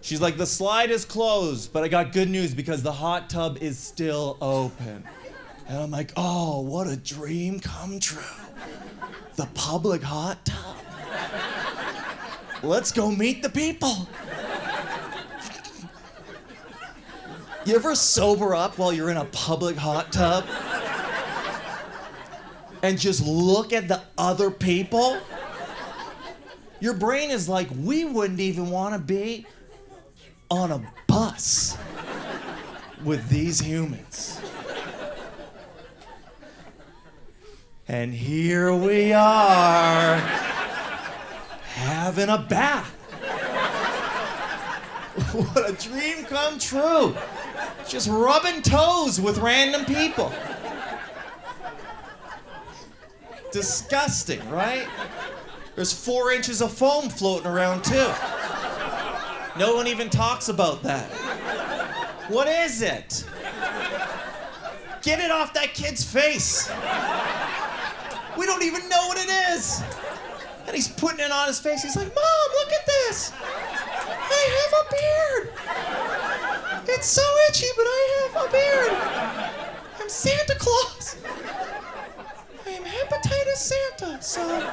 She's like, the slide is closed, but I got good news because the hot tub is still open. And I'm like, oh, what a dream come true. The public hot tub. Let's go meet the people. You ever sober up while you're in a public hot tub? And just look at the other people? Your brain is like, we wouldn't even want to be on a bus with these humans. And here we are, having a bath. What a dream come true. Just rubbing toes with random people. Disgusting, right? There's 4 inches of foam floating around too. No one even talks about that. What is it? Get it off that kid's face. We don't even know what it is. And he's putting it on his face. He's like, Mom, look at this. I have a beard. It's so itchy, but I have a beard. I'm Santa Claus. I am hepatitis Santa, so...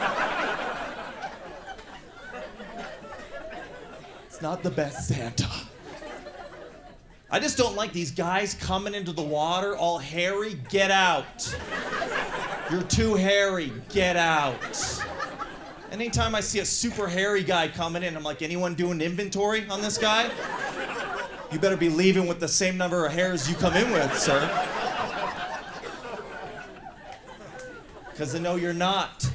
It's not the best Santa. I just don't like these guys coming into the water all hairy. Get out. You're too hairy. Get out. Anytime I see a super hairy guy coming in, I'm like, anyone doing inventory on this guy? You better be leaving with the same number of hairs you come in with, sir. Because I know you're not.